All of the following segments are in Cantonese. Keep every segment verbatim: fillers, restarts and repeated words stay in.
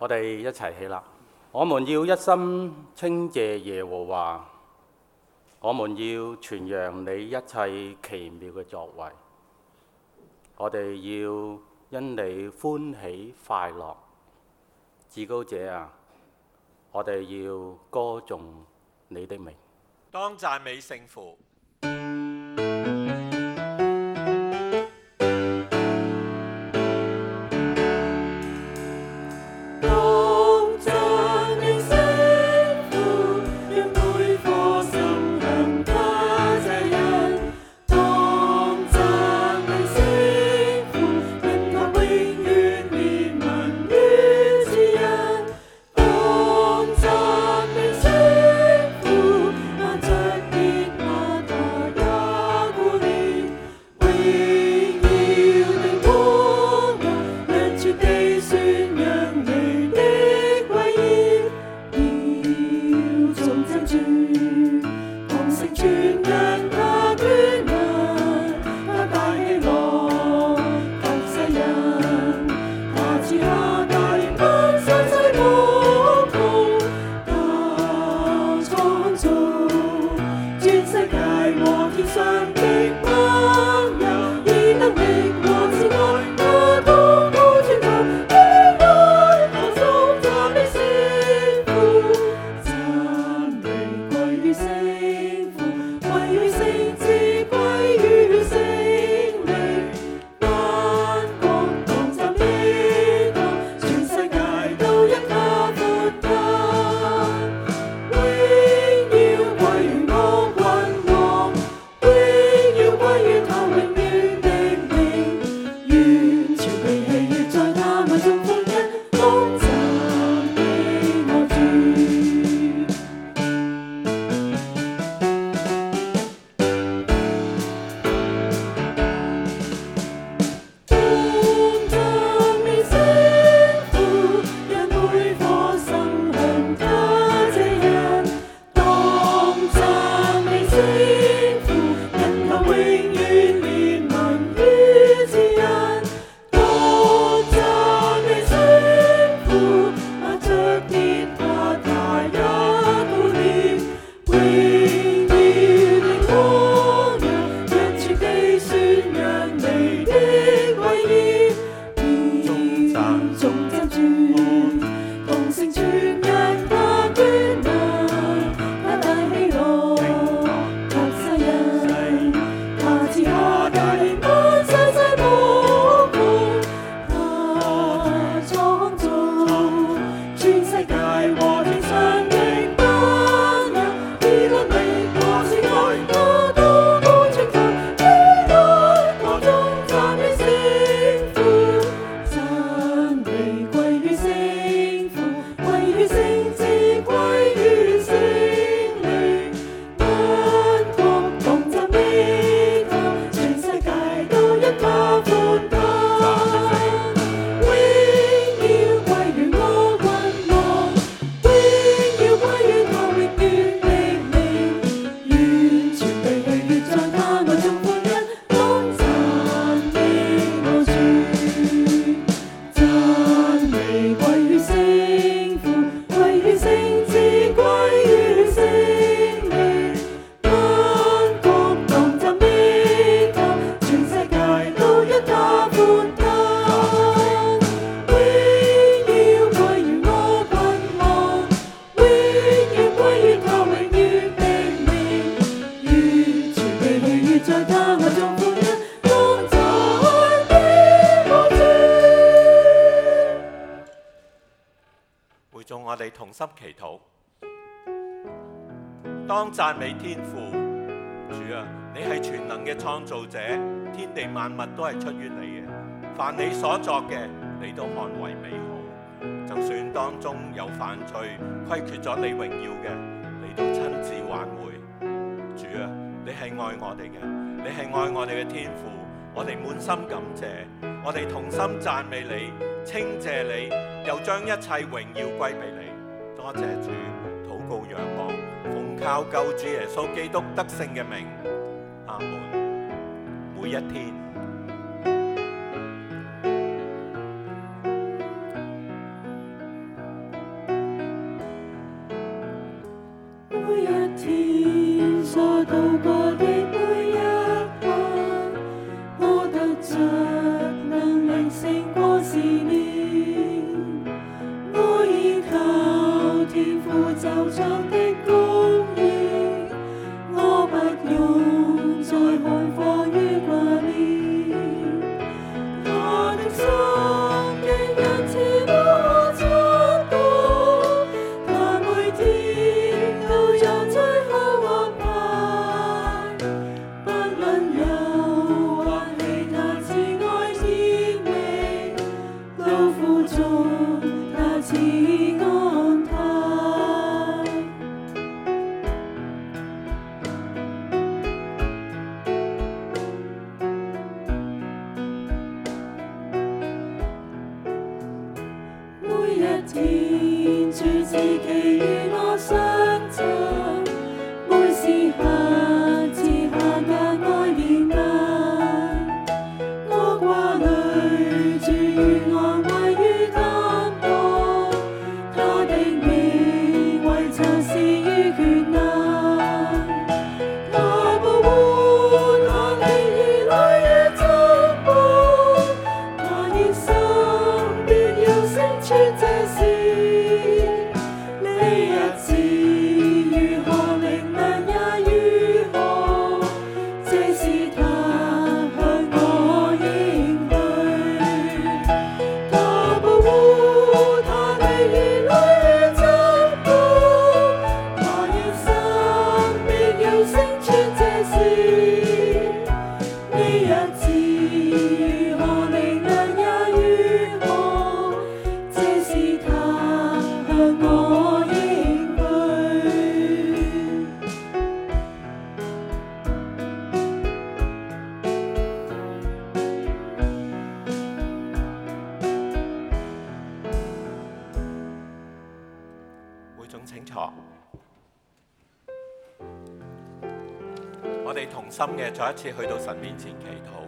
我哋一齊起立，我們要一心稱謝耶和華，我們要傳揚你一切奇妙嘅作為，我哋要因你歡喜快樂。至高者啊，我哋要歌頌你的名。 當讚美聖父。我哋同心祈禱，當讚美天父。主啊，你係全能嘅創造者，天地萬物都係出於你嘅，凡你所作嘅，你都看為美好。就算當中有犯罪，虧缺咗你榮耀嘅，你都親自挽回。主啊，你係愛我哋嘅，你係愛我哋嘅天父，我哋滿心感謝，我哋同心讚美你，稱謝你，又將一切榮耀歸俾你。多謝主，禱告仰望，奉靠救主耶穌基督得勝嘅名，阿門。每一天， 我度過的每一刻，我得着能力勝過試煉。我依靠天父就作的公義，我不用再恐慌於掛念。他的心極仁慈無可測度，他每天都有最好安排。不論憂或喜，他慈愛甜美，勞苦中他賜安泰。每一天主自己與我相襯，每時刻賜下格外憐憫。我掛慮主與安慰與擔當，他的名為曾施於權能。他保護他的兒女於珍寶，他熱心必要成全這事。你日子如何明亮也如何，這是他向我應許。他保護他的兒女於珍寶，他熱心必要成全這事。你日子如何明亮也如何，這是他向我應許。 會眾請坐。我哋同心嘅再一次去到神面前祈禱。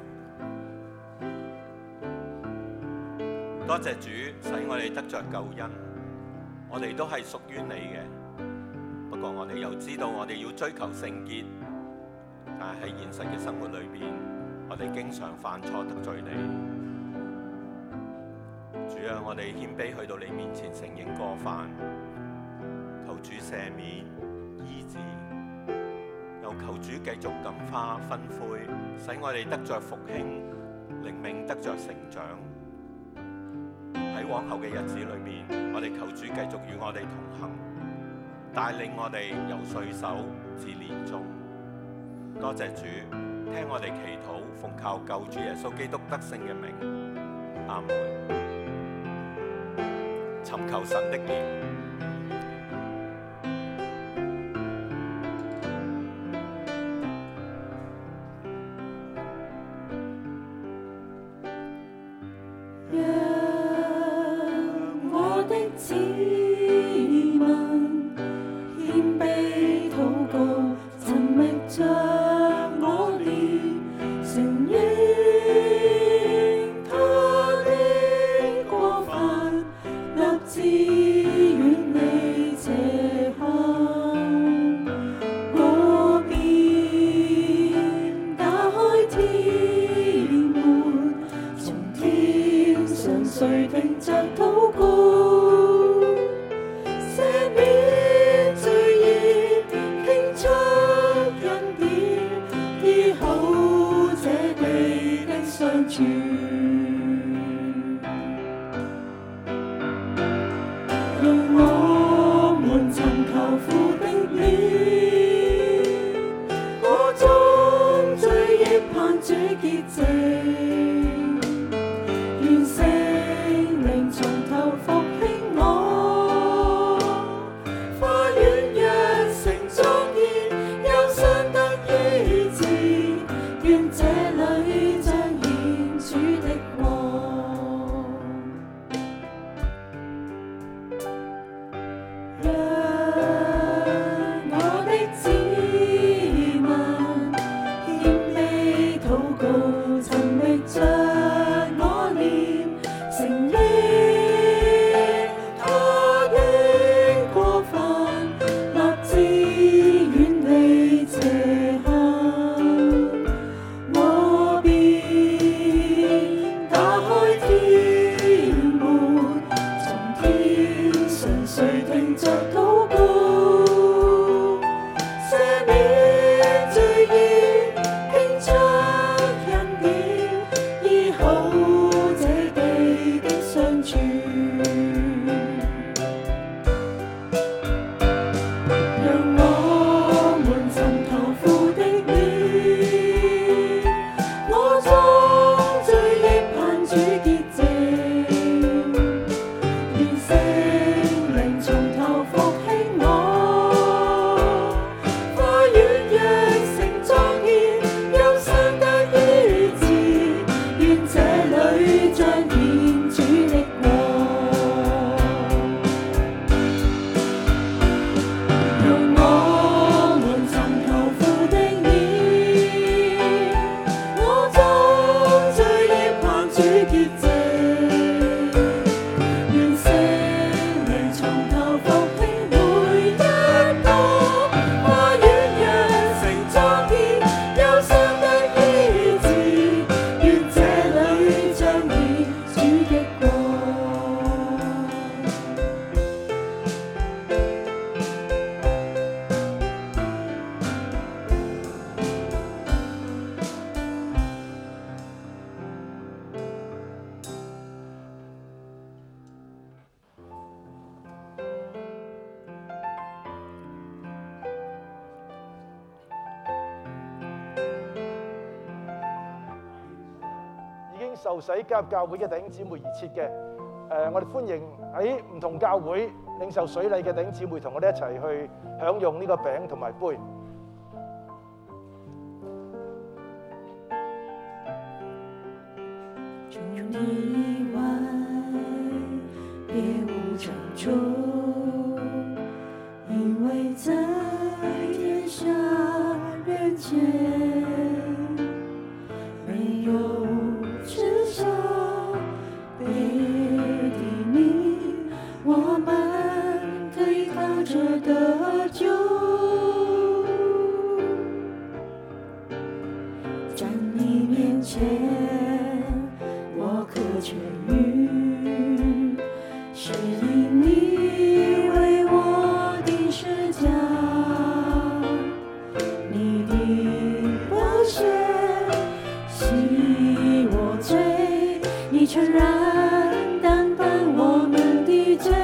多謝主使我哋得着救恩，我哋都係屬於你嘅。不過我哋又知道我哋要追求聖潔，但係喺現實嘅生活裏邊，我哋經常犯錯得罪你。主啊，我哋謙卑去到你面前承認過犯，求主赦免醫治，又求主繼續感化分悔，使我哋得着復興，靈命得着成長。喺往後嘅日子裏面，我哋求主繼續與我哋同行，帶領我哋由歲首至年終。多謝主，聽我哋祈禱，奉靠救主耶穌基督得勝嘅名，阿門。尋求神的臉。 子民謙卑禱告，尋覓着我臉，承認他的過犯，立志遠成莊嚴，憂傷得醫治，願這裏彰顯主的國。讓我們尋求父的面，我將罪孽還主潔淨。願聖靈從頭復興每一個花園，讓城莊嚴，憂傷得醫治，願這裏彰顯主的國。 已經受洗加入教會嘅弟兄姊妹而設嘅。誒，我哋歡迎喺唔同教會領受水禮嘅弟兄姊妹同我哋一齊去享用呢個餅同埋杯。 除你以外，別無長處，因為在天下人間，沒有至上別的名，我們可以靠着得救。在你面前，我可痊愈，是因你為我定十架，你的寶血洗我罪，你全然擔當我們的罪，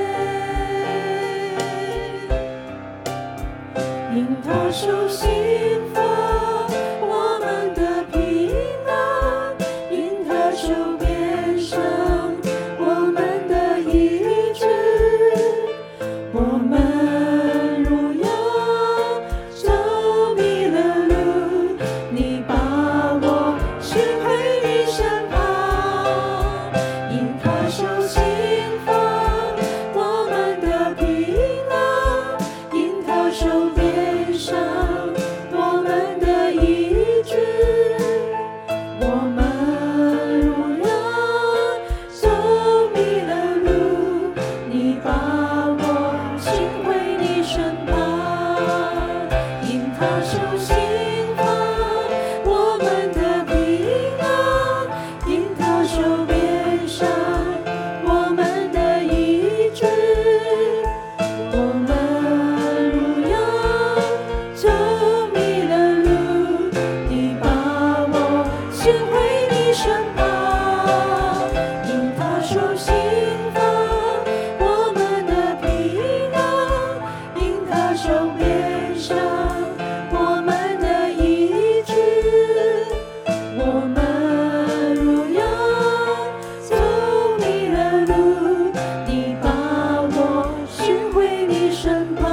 因他受刑罰，我們的平安，因他受鞭傷，我們的醫治，我們如羊走迷了路，你把我尋回你身旁，因他受刑罰，我們的平安，因他受鞭傷，我們的醫治，我們如羊走迷了路，你把我尋回你身旁，因他受刑罰，我們的平安，因他受鞭傷，我們的醫治，我們如羊走迷了路，你把我尋回你身旁，因他受刑罰，我們的平安，因他受鞭傷，我們的醫治，我們如羊走迷了路，你把我尋回你身旁。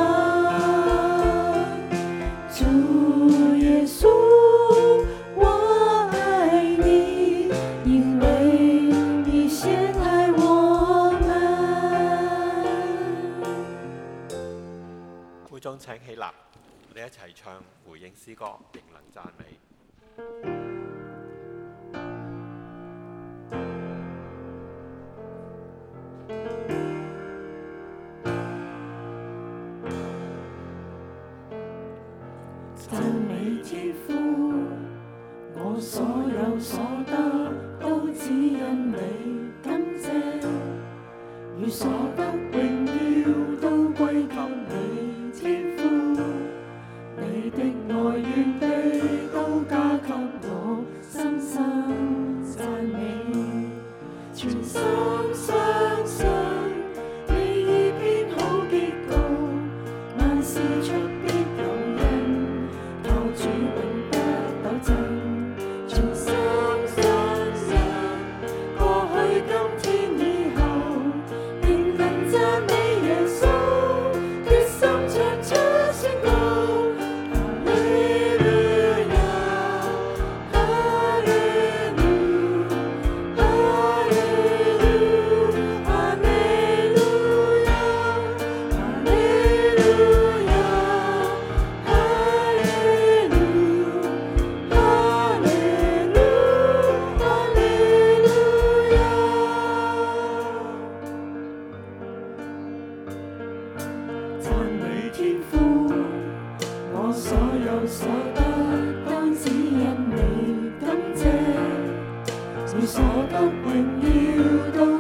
主耶穌，我愛你，因為你先愛我們。 會眾請起立，我哋一齊唱回應詩歌，仍能讚美。 讚美天父，我所有所得都只因你，感謝，與所得榮耀都歸給你，天父，你的愛願地都加給我，深深讚美，全心相信你已編好結局，萬事出必有因，靠主永不糾正，全心相信過去今天以後仍能讚美。 所有所得，當只因你感謝，你所得榮耀都